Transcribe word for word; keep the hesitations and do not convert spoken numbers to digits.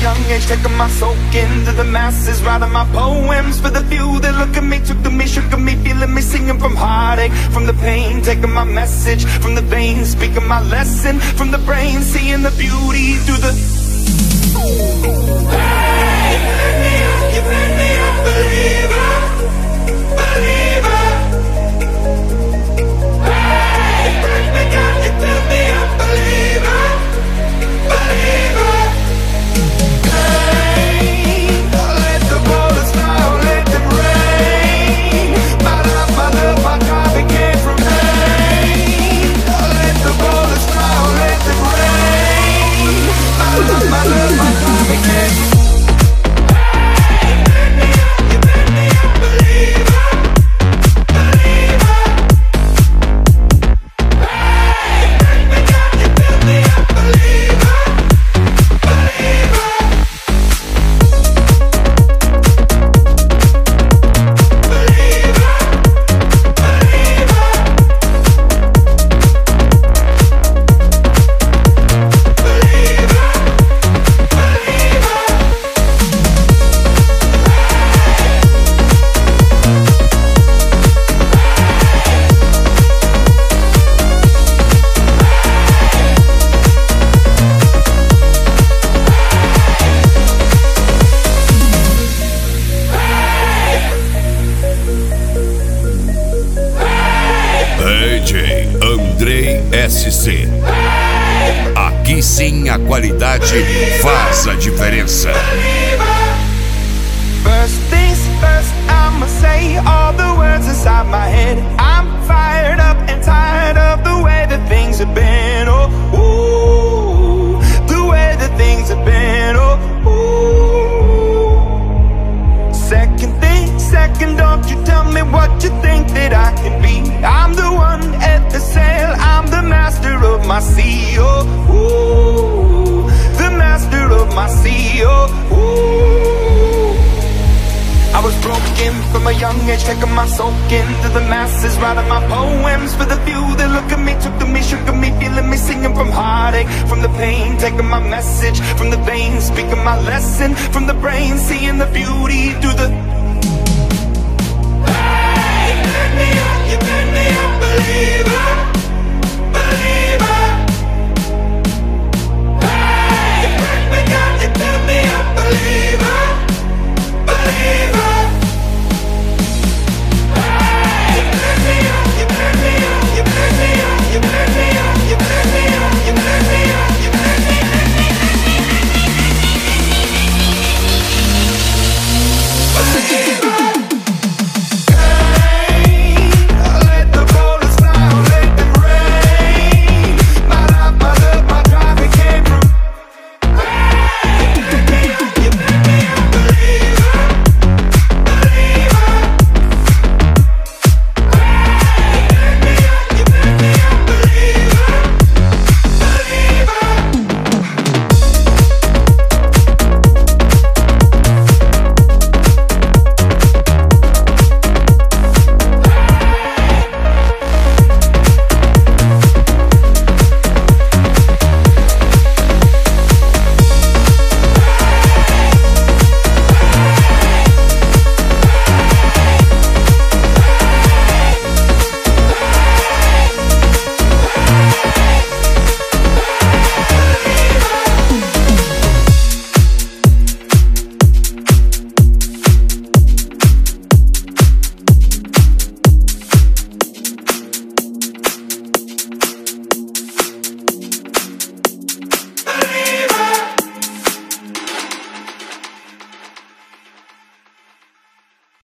young age, taking my soul into the masses, writing my poems for the few that look at me, took to me, shook at me, feeling me, singing from heartache, from the pain, taking my message from the veins, speaking my lesson from the brain, seeing the beauty through the. Hey, let me up, you let me up, believer, believer. Hey, break me down, you fill me up, believer, believer. My love, my time again. Hey, let me up, you let me up, believer, believer. Hey, break me down, you build me up, believer, believer. Believer, believer. S C. Aqui sim a qualidade faz a diferença. First things first, I'ma say all the words inside my head. I'm fired up and tired of the way that things have been. Oh, ooh, the way that things have been. Oh, ooh. Second thing, second, don't you tell me what you think that I can be. I'm the one at the sail, I'm the master of my sea. Oh, ooh, the master of my sea. Oh, ooh. I was broken from a young age, taking my soul into the masses, writing my poems for the few that look at me, took to me, shook at me, feeling me, singing from heartache, from the pain, taking my message from the veins, speaking my lesson from the brain, seeing the beauty through the. Hey, let me up, you let me up, believer.